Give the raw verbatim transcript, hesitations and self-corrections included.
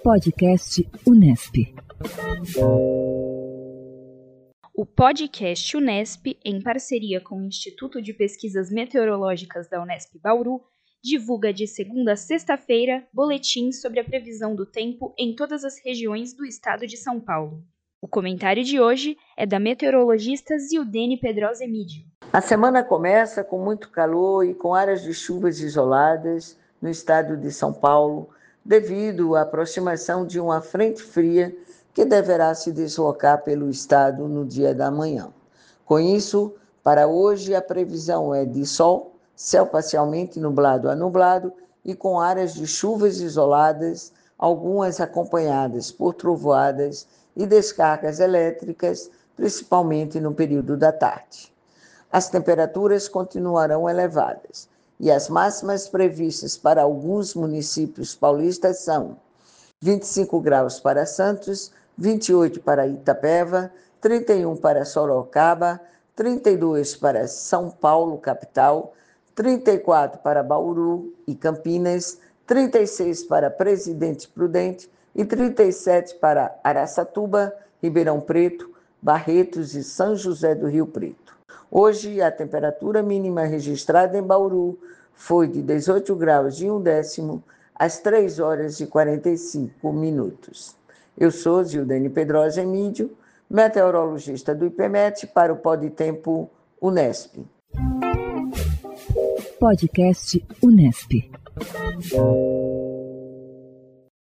Podcast Unesp. O podcast Unesp, em parceria com o Instituto de Pesquisas Meteorológicas da Unesp Bauru, divulga de segunda a sexta-feira boletins sobre a previsão do tempo em todas as regiões do estado de São Paulo. O comentário de hoje é da meteorologista Zildene Pedrosa Emídio. A semana começa com muito calor e com áreas de chuvas isoladas no estado de São Paulo, devido à aproximação de uma frente fria que deverá se deslocar pelo estado no dia da manhã. Com isso, para hoje a previsão é de sol, céu parcialmente nublado a nublado e com áreas de chuvas isoladas, algumas acompanhadas por trovoadas e descargas elétricas, principalmente no período da tarde. As temperaturas continuarão elevadas e as máximas previstas para alguns municípios paulistas são vinte e cinco graus para Santos, vinte e oito para Itapeva, trinta e um para Sorocaba, trinta e dois para São Paulo, capital, trinta e quatro para Bauru e Campinas, trinta e seis para Presidente Prudente e trinta e sete para Araçatuba, Ribeirão Preto, Barretos e São José do Rio Preto. Hoje, a temperatura mínima registrada em Bauru foi de dezoito graus e um décimo às três horas e quarenta e cinco minutos. Eu sou Zildene Pedrosa Emídio, meteorologista do IPMET para o Podtempo Unesp. Podcast Unesp.